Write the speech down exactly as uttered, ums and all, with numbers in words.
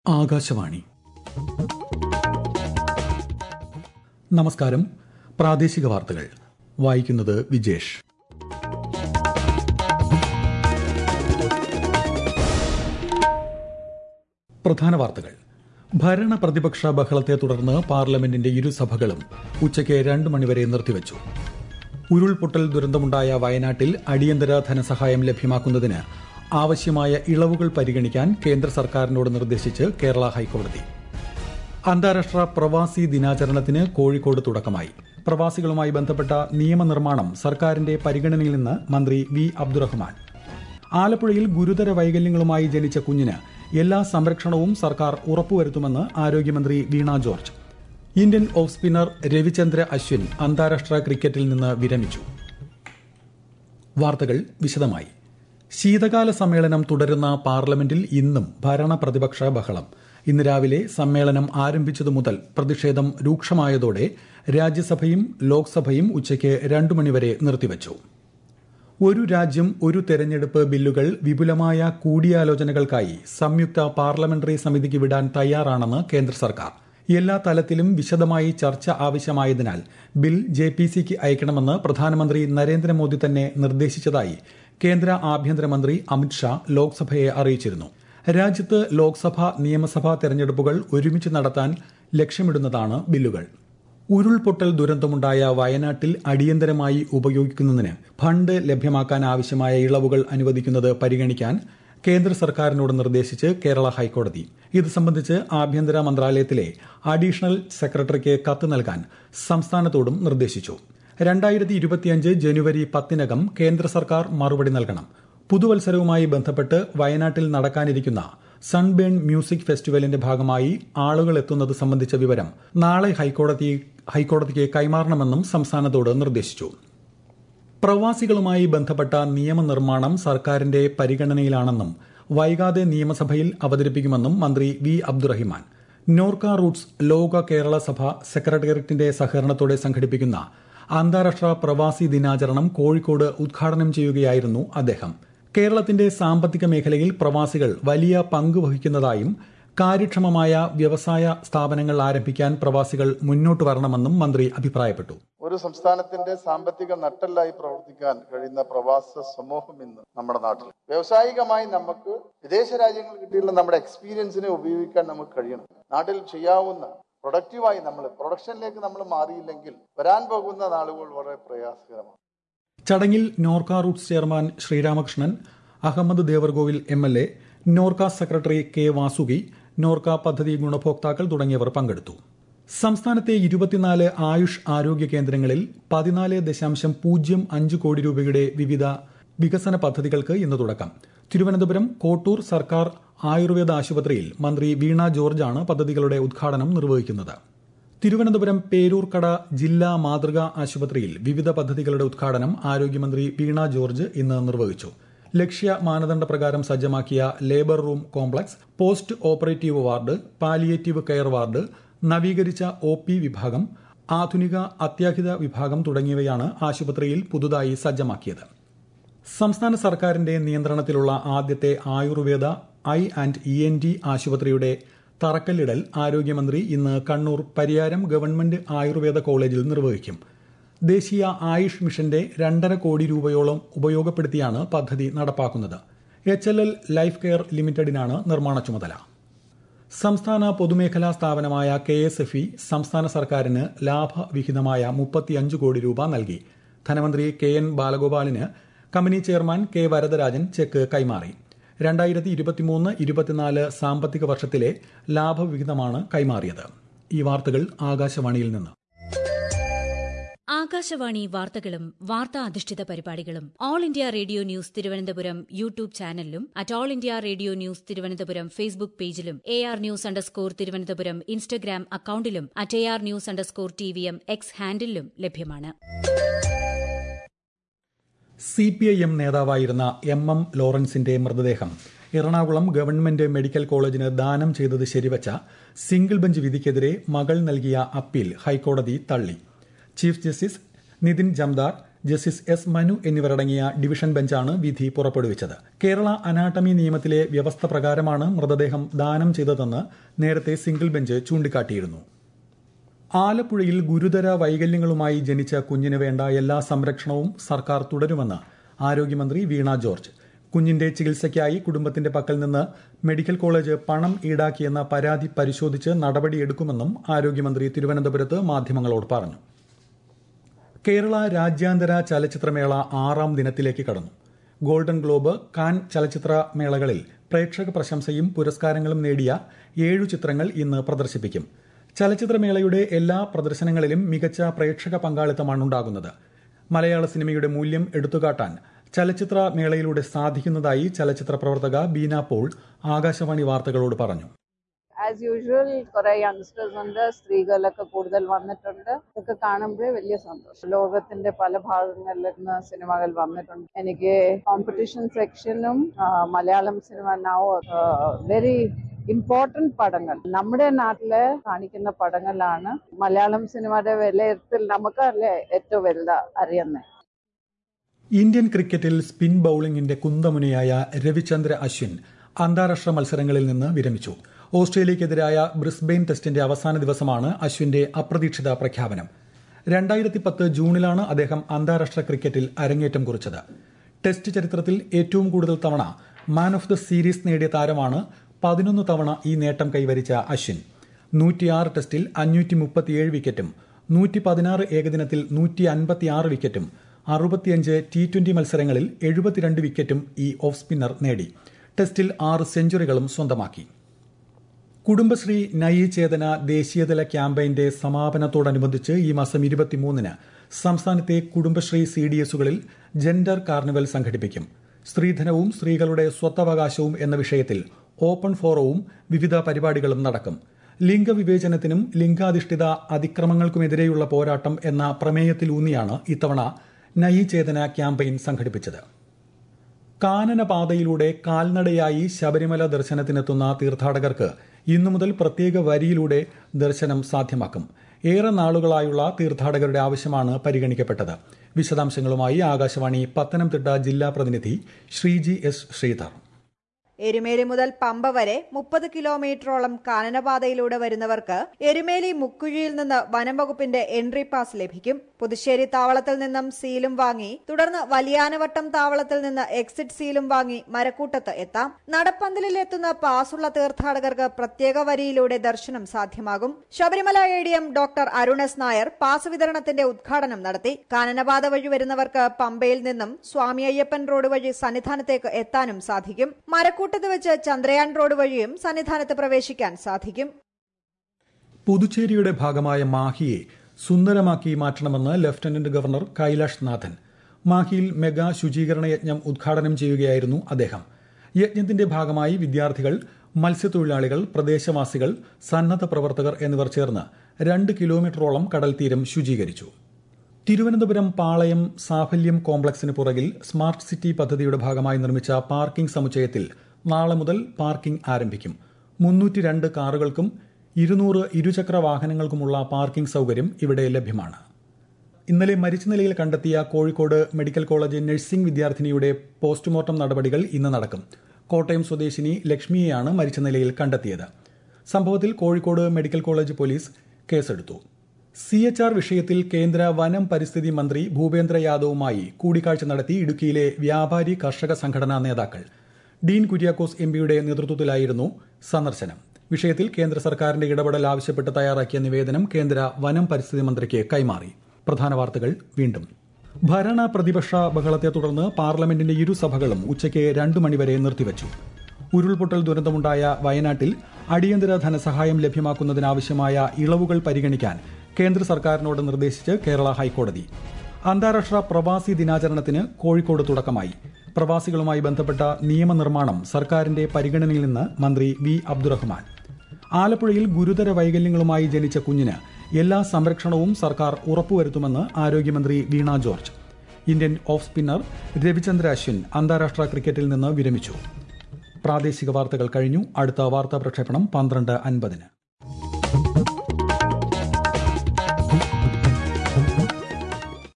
ആകാശവാണി. നമസ്കാരം. പ്രാദേശിക വാർത്തകൾ വായിക്കുന്നത് വിജേഷ്. പ്രധാന വാർത്തകൾ. ഭരണ പ്രതിപക്ഷ ബഹളത്തെ തുടർന്ന് പാർലമെന്റിന്റെ ഇരുസഭകളും ഉച്ചയ്ക്ക് രണ്ട് മണിവരെ നിർത്തിവച്ചു. ഉരുൾപൊട്ടൽ ദുരന്തമുണ്ടായ വയനാട്ടിൽ അടിയന്തര ധനസഹായം ലഭ്യമാക്കുന്നതിന് ആവശ്യമായ ഇളവുകൾ പരിഗണിക്കാൻ കേന്ദ്ര സർക്കാരിനോട് നിർദ്ദേശിച്ച് കേരള ഹൈക്കോടതി. അന്താരാഷ്ട്ര പ്രവാസി ദിനാചരണത്തിന് കോഴിക്കോട് തുടക്കമായി. പ്രവാസികളുമായി ബന്ധപ്പെട്ട നിയമനിർമ്മാണം സർക്കാരിന്റെ പരിഗണനയിൽ നിന്ന് മന്ത്രി വി അബ്ദുറഹ്മാൻ. ആലപ്പുഴയിൽ ഗുരുതര വൈകല്യങ്ങളുമായി ജനിച്ച കുഞ്ഞിന് എല്ലാ സംരക്ഷണവും സർക്കാർ ഉറപ്പുവരുത്തുമെന്ന് ആരോഗ്യമന്ത്രി Veena George. Indian off spinner Ravichandra Ashwin അന്താരാഷ്ട്ര ക്രിക്കറ്റിൽ നിന്ന് വിരമിച്ചു. വാർത്തകൾ വിശദമായി. ശീതകാല സമ്മേളനം തുടരുന്ന പാർലമെന്റിൽ ഇന്നും ഭരണ പ്രതിപക്ഷ ബഹളം. ഇന്ന് രാവിലെ സമ്മേളനം ആരംഭിച്ചതു മുതൽ പ്രതിഷേധം രൂക്ഷമായതോടെ രാജ്യസഭയും ലോക്സഭയും ഉച്ചയ്ക്ക് രണ്ടു മണിവരെ നിർത്തിവച്ചു. ഒരു രാജ്യം ഒരു തെരഞ്ഞെടുപ്പ് ബില്ലുകൾ വിപുലമായ കൂടിയാലോചനകൾക്കായി സംയുക്ത പാർലമെന്ററി സമിതിക്ക് വിടാൻ തയ്യാറാണെന്ന് കേന്ദ്ര സർക്കാർ. എല്ലാ തലത്തിലും വിശദമായി ചർച്ച ആവശ്യമായതിനാൽ ബിൽ ജെ പി സിക്ക് അയക്കണമെന്ന് പ്രധാനമന്ത്രി നരേന്ദ്രമോദി തന്നെ നിർദ്ദേശിച്ചതായി കേന്ദ്ര ആഭ്യന്തരമന്ത്രി അമിത്ഷാ ലോക്സഭയെ അറിയിച്ചിരുന്നു. രാജ്യത്ത് ലോക്സഭ നിയമസഭാ തെരഞ്ഞെടുപ്പുകൾ ഒരുമിച്ച് നടത്താൻ ലക്ഷ്യമിടുന്നതാണ് ബില്ലുകൾ. ഉരുൾപൊട്ടൽ ദുരന്തമുണ്ടായ വയനാട്ടിൽ അടിയന്തരമായി ഉപയോഗിക്കുന്നതിന് ഫണ്ട് ലഭ്യമാക്കാൻ ആവശ്യമായ ഇളവുകൾ അനുവദിക്കുന്നത് പരിഗണിക്കാൻ കേന്ദ്ര സർക്കാരിനോട് നിർദ്ദേശിച്ച് കേരള ഹൈക്കോടതി. ഇത് സംബന്ധിച്ച് ആഭ്യന്തര മന്ത്രാലയത്തിലെ അഡീഷണൽ സെക്രട്ടറിക്ക് കത്ത് നൽകാൻ സംസ്ഥാനത്തോടും നിർദ്ദേശിച്ചു. രണ്ടായിരത്തി ഇരുപത്തിയഞ്ച് ജനുവരി പത്തിനകം കേന്ദ്ര സർക്കാർ മറുപടി നൽകണം. പുതുവത്സരവുമായി ബന്ധപ്പെട്ട് വയനാട്ടിൽ നടക്കാനിരിക്കുന്ന സൺബേൺ മ്യൂസിക് ഫെസ്റ്റിവലിന്റെ ഭാഗമായി ആളുകൾ എത്തുന്നത് സംബന്ധിച്ച വിവരം നാളെ ഹൈക്കോടതി ഹൈക്കോടതിക്ക് കൈമാറണമെന്നും സംസ്ഥാനത്തോട് നിർദ്ദേശിച്ചു. പ്രവാസികളുമായി ബന്ധപ്പെട്ട നിയമനിർമ്മാണം സർക്കാരിന്റെ പരിഗണനയിലാണെന്നും വൈകാതെ നിയമസഭയിൽ അവതരിപ്പിക്കുമെന്നും മന്ത്രി വി അബ്ദുറഹിമാൻ. നോർക്ക റൂട്ട്സ് ലോക കേരള സഭ സെക്രട്ടേറിയറ്റിന്റെ സഹകരണത്തോടെ സംഘടിപ്പിക്കുന്ന അന്താരാഷ്ട്ര പ്രവാസി ദിനാചരണം കോഴിക്കോട് ഉദ്ഘാടനം ചെയ്യുകയായിരുന്നു അദ്ദേഹം. കേരളത്തിന്റെ സാമ്പത്തിക മേഖലയിൽ പ്രവാസികൾ വലിയ പങ്ക് വഹിക്കുന്നതായും കാര്യക്ഷമമായ വ്യവസായ സ്ഥാപനങ്ങൾ ആരംഭിക്കാൻ പ്രവാസികൾ മുന്നോട്ട് വരണമെന്നും മന്ത്രി അഭിപ്രായപ്പെട്ടു. ഒരു സംസ്ഥാനത്തിന്റെ സാമ്പത്തിക നട്ടെല്ലായി പ്രവർത്തിക്കാൻ കഴിയുന്ന പ്രവാസ സമൂഹം ഇന്ന് നമ്മുടെ നാട്ടിൽ വ്യാവസായികമായി നമുക്ക് വിദേശ രാജ്യങ്ങളിൽ കിട്ടിയുള്ള നമ്മുടെ എക്സ്പീരിയൻസിനെ ഉപയോഗിക്കാൻ നമുക്ക് കഴിയണം. നാട്ടിൽ ചെയ്യാവുന്ന പ്രൊഡക്റ്റീവായി നമ്മൾ പ്രൊഡക്ഷനിലേക്ക് നമ്മൾ മാറിയില്ലെങ്കിൽ വരാൻ പോകുന്ന നാളുകൾ വളരെ പ്രയാസകരമാണ്. ചടങ്ങിൽ Norka Roots chairman Sreeramakrishnan, Ahammed Devarkovil M L A, Norka secretary K Vasuki, Norka പദ്ധതി ഗുണഭോക്താക്കൾ തുടങ്ങിയവർ പങ്കെടുത്തു. സംസ്ഥാനത്തെ ഇരുപത്തിനാല് ആയുഷ് ആരോഗ്യ കേന്ദ്രങ്ങളിൽ പതിനാല് ദശാംശം പൂജ്യം അഞ്ച് കോടി രൂപയുടെ വിവിധ വികസന പദ്ധതികൾക്ക് ഇന്ന് തുടക്കം. തിരുവനന്തപുരം കോട്ടൂർ സർക്കാർ ആയുർവേദ ആശുപത്രിയിൽ മന്ത്രി വീണ ജോർജാണ് പദ്ധതികളുടെ ഉദ്ഘാടനം നിർവഹിക്കുന്നത്. തിരുവനന്തപുരം പേരൂർക്കട ജില്ലാ മാതൃകാ ആശുപത്രിയിൽ വിവിധ പദ്ധതികളുടെ ഉദ്ഘാടനം ആരോഗ്യമന്ത്രി വീണ ജോർജ് ഇന്ന് നിർവഹിച്ചു. ലക്ഷ്യ മാനദണ്ഡ പ്രകാരം സജ്ജമാക്കിയ labour room complex, post operative ward, palliative care ward, നവീകരിച്ച ഒ പി വിഭാഗം, ആധുനിക അത്യാഹിത വിഭാഗം തുടങ്ങിയവയാണ് ആശുപത്രിയിൽ പുതുതായി സജ്ജമാക്കിയത്. സംസ്ഥാന സർക്കാരിന്റെ നിയന്ത്രണത്തിലുള്ള ആദ്യത്തെ Ayurveda I and E N D ആശുപത്രിയുടെ തറക്കല്ലിടൽ ആരോഗ്യമന്ത്രി ഇന്ന് കണ്ണൂർ പരിയാരം ഗവൺമെന്റ് ആയുർവേദ കോളേജിൽ നിർവഹിക്കും. ദേശീയ ആയുഷ് മിഷന്റെ രണ്ടര കോടി രൂപയോളം ഉപയോഗപ്പെടുത്തിയാണ് പദ്ധതി നടപ്പാക്കുന്നത്. H L L life care ലിമിറ്റഡിനാണ് നിർമ്മാണ ചുമതല. സംസ്ഥാന പൊതുമേഖലാ സ്ഥാപനമായ കെ എസ് എഫ് ഇ സംസ്ഥാന സർക്കാരിന് ലാഭവിഹിതമായ മുപ്പത്തിയഞ്ച് കോടി രൂപ നൽകി. ധനമന്ത്രി കെ എൻ ബാലഗോപാലിന് company chairman K Varadarajan cheque കൈമാറി. രണ്ടായിരത്തി ഇരുപത്തിമൂന്ന് ഇരുപത്തിനാല് സാമ്പത്തിക വർഷത്തിലെ ലാഭവിഹിതമാണ് കൈമാറിയത്. ഈ വാർത്തകൾ ആകാശവാണിയിൽ നിന്ന്. ആകാശവാണി വാർത്തകളും വാർത്താ അധിഷ്ഠിത പരിപാടികളും all India radio news Thiruvananthapuram YouTube ചാനലിലും at all India radio news Thiruvananthapuram Facebook പേജിലും A R news underscore Thiruvananthapuram Instagram അക്കൌണ്ടിലും at A R news underscore T V M X ഹാൻഡിലും ലഭ്യമാണ്. സി പി ഐ എം നേതാവായിരുന്ന എം എം ലോറൻസിന്റെ മൃതദേഹം Ernakulam government medical കോളേജിന് ദാനം ചെയ്തത് ശരിവച്ച സിംഗിൾ ബെഞ്ച് വിധിക്കെതിരെ മകൾ നൽകിയ അപ്പീൽ ഹൈക്കോടതി തള്ളി. Chief justice Nitin Jamdar, justice S Manu എന്നിവരടങ്ങിയ ഡിവിഷൻ ബെഞ്ചാണ് വിധി പുറപ്പെടുവിച്ചത്. കേരള അനാട്ടമി നിയമത്തിലെ വ്യവസ്ഥ പ്രകാരമാണ് മൃതദേഹം ദാനം ചെയ്തതെന്ന് നേരത്തെ സിംഗിൾ ബെഞ്ച് ചൂണ്ടിക്കാട്ടിയിരുന്നു. ആലപ്പുഴയിൽ ഗുരുതര വൈകല്യങ്ങളുമായി ജനിച്ച കുഞ്ഞിന് വേണ്ട എല്ലാ സംരക്ഷണവും സർക്കാർ തുടരുമെന്ന് ആരോഗ്യമന്ത്രി വീണ ജോർജ്. കുഞ്ഞിന്റെ ചികിത്സയ്ക്കായി കുടുംബത്തിന്റെ പക്കൽ നിന്ന് മെഡിക്കൽ കോളേജ് പണം ഈടാക്കിയെന്ന പരാതി പരിശോധിച്ച് നടപടിയെടുക്കുമെന്നും ആരോഗ്യമന്ത്രി തിരുവനന്തപുരത്ത് മാധ്യമങ്ങളോട് പറഞ്ഞു. കേരള രാജ്യാന്തര ചലച്ചിത്രമേള ആറാം ദിനത്തിലേക്ക് കടന്നു. ഗോൾഡൻ ഗ്ലോബ്, കാൻ ചലച്ചിത്രമേളകളിൽ പ്രേക്ഷക പ്രശംസയും പുരസ്കാരങ്ങളും നേടിയ ഏഴു ചിത്രങ്ങൾ ഇന്ന് പ്രദർശിപ്പിക്കും. ചലച്ചിത്രമേളയുടെ എല്ലാ പ്രദർശനങ്ങളിലും മികച്ച പ്രേക്ഷക പങ്കാളിത്തമാണുണ്ടാകുന്നത്. മലയാള സിനിമയുടെ മൂല്യം എടുത്തുകാട്ടാൻ ചലച്ചിത്ര മേളയിലൂടെ സാധിക്കുന്നതായി ചലച്ചിത്ര പ്രവർത്തക ബീന പോൾ ആകാശവാണി വാർത്തകളോട് പറഞ്ഞു. ആസ് യൂഷ്വൽ കുറെ യങ്സ്റ്റേഴ്സ് ഉണ്ട്, സ്ത്രീകളൊക്കെ കൂടുതൽ വന്നിട്ടുണ്ട്. ഇതൊക്കെ കാണുമ്പോഴേ വലിയ സന്തോഷം. ലോകത്തിന്റെ പല ഭാഗങ്ങളിൽ നിന്ന് സിനിമകൾ വന്നിട്ടുണ്ട്. എനിക്ക് കോമ്പറ്റീഷൻ സെക്ഷനും Malayalam cinema now very important പടങ്ങൾ നമ്മുടെ നാട്ടില് കാണിക്കുന്ന പടങ്ങളാണ്. മലയാളം സിനിമയുടെ വിലയിരുത്തൽ നമുക്കല്ലേ ഏറ്റവും വലുതാ അറിയുന്നത്. ഇന്ത്യൻ ക്രിക്കറ്റിൽ സ്പിൻ ബൌളിംഗിന്റെ കുന്തമുനയായ രവിചന്ദ്ര അശ്വിൻ അന്താരാഷ്ട്ര മത്സരങ്ങളിൽ നിന്ന് വിരമിച്ചു. ഓസ്ട്രേലിയക്കെതിരായ ബ്രിസ്ബെയിൻ ടെസ്റ്റിന്റെ അവസാന ദിവസമാണ് അശ്വിന്റെ അപ്രതീക്ഷിത പ്രഖ്യാപനം. രണ്ടായിരത്തി പത്ത് ജൂണിലാണ് അദ്ദേഹം അന്താരാഷ്ട്ര ക്രിക്കറ്റിൽ അരങ്ങേറ്റം കുറിച്ചത്. ടെസ്റ്റ് ചരിത്രത്തിൽ ഏറ്റവും കൂടുതൽ തവണ മാൻ ഓഫ് ദ സീരീസ് നേടിയ താരമാണ്. പതിനൊന്ന് തവണ ഈ നേട്ടം കൈവരിച്ച അശ്വിൻ നൂറ്റിയാറ് ടെസ്റ്റിൽ അഞ്ഞൂറ്റി മുപ്പത്തിയേഴ് വിക്കറ്റും നൂറ്റി പതിനാറ് ഏകദിനത്തിൽ നൂറ്റി അൻപത്തിയാറ് വിക്കറ്റും അറുപത്തിയഞ്ച് ടി ട്വന്റി മത്സരങ്ങളിൽ എഴുപത്തിരണ്ട് വിക്കറ്റും ഈ ഓഫ് സ്പിന്നർ നേടി. ടെസ്റ്റിൽ ആറ് സെഞ്ചുറികളും സ്വന്തമാക്കി. കുടുംബശ്രീ നയി ചേതന ദേശീയതല ക്യാമ്പയിന്റെ സമാപനത്തോടനുബന്ധിച്ച് ഈ മാസം ഇരുപത്തിമൂന്നിന് സംസ്ഥാനത്തെ കുടുംബശ്രീ സി ഡി എസുകളിൽ ജെൻഡർ കാർണിവൽ സംഘടിപ്പിക്കും. സ്ത്രീധനവും സ്ത്രീകളുടെ സ്വത്തവകാശവും എന്ന വിഷയത്തിൽ ഓപ്പൺ ഫോറവും വിവിധ പരിപാടികളും നടക്കും. ലിംഗവിവേചനത്തിനും ലിംഗാധിഷ്ഠിത അതിക്രമങ്ങൾക്കുമെതിരെയുള്ള പോരാട്ടം എന്ന പ്രമേയത്തിലൂന്നിയാണ് ഇത്തവണ നയി ചേതന ക്യാമ്പയിൻ സംഘടിപ്പിച്ചത്. കാനനപാതയിലൂടെ കാൽനടയായി ശബരിമല ദർശനത്തിനെത്തുന്ന തീർത്ഥാടകർക്ക് ഇന്നു മുതൽ പ്രത്യേക വരിയിലൂടെ ദർശനം സാധ്യമാക്കും. ഏറെ നാളുകളായുള്ള തീർത്ഥാടകരുടെ ആവശ്യമാണ് പരിഗണിക്കപ്പെട്ടത്. വിശദാംശങ്ങളുമായി ആകാശവാണി പത്തനംതിട്ട ജില്ലാ പ്രതിനിധി ശ്രീജി എസ് ശ്രീധർ. എരുമേലി മുതൽ പമ്പ വരെ മുപ്പത് കിലോമീറ്ററോളം കാനനപാതയിലൂടെ വരുന്നവർക്ക് എരുമേലി മുക്കുഴിയിൽ നിന്ന് വനം വകുപ്പിന്റെ എൻട്രി പാസ് ലഭിക്കും. പുതുശ്ശേരി താവളത്തിൽ നിന്നും സീലും വാങ്ങി തുടർന്ന് വലിയാനവട്ടം താവളത്തിൽ നിന്ന് എക്സിറ്റ് സീലും വാങ്ങി മരക്കൂട്ടത്ത് എത്താം. നടപ്പന്തലിൽ എത്തുന്ന പാസുള്ള തീർത്ഥാടകർക്ക് പ്രത്യേക വരിയിലൂടെ ദർശനം സാധ്യമാകും. Sabarimala A D M doctor Arun S Nair pass വിതരണത്തിന്റെ ഉദ്ഘാടനം നടത്തി. കാനനപാത വഴി വരുന്നവർക്ക് പമ്പയിൽ നിന്നും സ്വാമി അയ്യപ്പൻ റോഡ് വഴി സന്നിധാനത്തേക്ക് എത്താനും സാധിക്കും. മരക്കൂട്ട വെച്ച് ചന്ദ്രയാൻ റോഡ് വഴിയും സന്നിധാനത്ത് പ്രവേശിക്കാൻ സാധിക്കും. പുതുച്ചേരിയുടെ ഭാഗമായ മാഹിയെ സുന്ദരമാക്കി മാറ്റണമെന്ന് ലഫ്റ്റനന്റ് ഗവർണർ കൈലാഷ് നാഥൻ. മാഹിയിൽ മെഗാ ശുചീകരണ യജ്ഞം ഉദ്ഘാടനം ചെയ്യുകയായിരുന്നു അദ്ദേഹം. യജ്ഞത്തിന്റെ ഭാഗമായി വിദ്യാർത്ഥികൾ, മത്സ്യത്തൊഴിലാളികൾ, പ്രദേശവാസികൾ, സന്നദ്ധ പ്രവർത്തകർ എന്നിവർ ചേർന്ന് രണ്ട് കിലോമീറ്ററോളം കടൽ തീരം ശുചീകരിച്ചു. തിരുവനന്തപുരം പാളയം സാഫല്യം കോംപ്ലക്സിന് പുറകിൽ സ്മാർട്ട് സിറ്റി പദ്ധതിയുടെ ഭാഗമായി നിർമ്മിച്ച പാർക്കിംഗ് സമുച്ചയത്തിൽ നാളെ മുതൽ പാർക്കിംഗ് ആരംഭിക്കും. മുന്നൂറ്റി രണ്ട് കാറുകൾക്കും ഇരുന്നൂറ് ഇരുചക്ര വാഹനങ്ങൾക്കുമുള്ള പാർക്കിംഗ് സൌകര്യം ഇവിടെ ലഭ്യമാണ്. ഇന്നലെ മരിച്ച നിലയിൽ കണ്ടെത്തിയ കോഴിക്കോട് മെഡിക്കൽ കോളേജ് നഴ്സിംഗ് വിദ്യാർത്ഥിനിയുടെ പോസ്റ്റ്മോർട്ടം നടപടികൾ ഇന്ന് നടക്കും. കോട്ടയം സ്വദേശിനി ലക്ഷ്മിയെയാണ് മരിച്ച നിലയിൽ കണ്ടെത്തിയത്. സംഭവത്തിൽ കോഴിക്കോട് മെഡിക്കൽ കോളേജ് പോലീസ് കേസെടുത്തു. സി എച്ച് ആർ വിഷയത്തിൽ കേന്ദ്ര വനം പരിസ്ഥിതി മന്ത്രി ഭൂപേന്ദ്ര യാദവുമായി കൂടിക്കാഴ്ച നടത്തി ഇടുക്കിയിലെ വ്യാപാരി കർഷക സംഘടനാ നേതാക്കൾ. ഡീൻ കുര്യാക്കോസ് എംപിയുടെ നേതൃത്വത്തിലായിരുന്നു സന്ദർശനം. വിഷയത്തിൽ കേന്ദ്ര സർക്കാരിന്റെ ഇടപെടൽ ആവശ്യപ്പെട്ട് തയ്യാറാക്കിയ നിവേദനം കേന്ദ്ര വനം പരിസ്ഥിതി മന്ത്രിക്ക് കൈമാറി. പ്രധാന വാർത്തകൾ വീണ്ടും. ഭരണ പ്രതിപക്ഷ ബഹളത്തെ തുടർന്ന് പാർലമെന്റിന്റെ ഇരുസഭകളും ഉച്ചയ്ക്ക് രണ്ടു മണിവരെ നിർത്തിവച്ചു. ഉരുൾപൊട്ടൽ ദുരന്തമുണ്ടായ വയനാട്ടിൽ അടിയന്തര ധനസഹായം ലഭ്യമാക്കുന്നതിനാവശ്യമായ ഇളവുകൾ പരിഗണിക്കാൻ കേന്ദ്ര സർക്കാരിനോട് നിർദ്ദേശിച്ച് കേരള ഹൈക്കോടതി. അന്താരാഷ്ട്ര പ്രവാസി ദിനാചരണത്തിന് കോഴിക്കോട് തുടക്കമായി. പ്രവാസികളുമായി ബന്ധപ്പെട്ട നിയമനിർമ്മാണം സർക്കാരിന്റെ പരിഗണനയിൽ നിന്ന് മന്ത്രി വി അബ്ദുറഹ്മാൻ. ആലപ്പുഴയിൽ ഗുരുതര വൈകല്യങ്ങളുമായി ജനിച്ച കുഞ്ഞിന് എല്ലാ സംരക്ഷണവും സർക്കാർ ഉറപ്പുവരുത്തുമെന്ന് ആരോഗ്യമന്ത്രി Veena George. Indian off spinner Ravichandra Ashwin അന്താരാഷ്ട്ര ക്രിക്കറ്റിൽ നിന്ന് വിരമിച്ചു. പ്രാദേശിക വാർത്തകൾ കഴിഞ്ഞു. അടുത്ത വാർത്താ പ്രക്ഷേപണം പന്ത്രണ്ട് അൻപതിന്.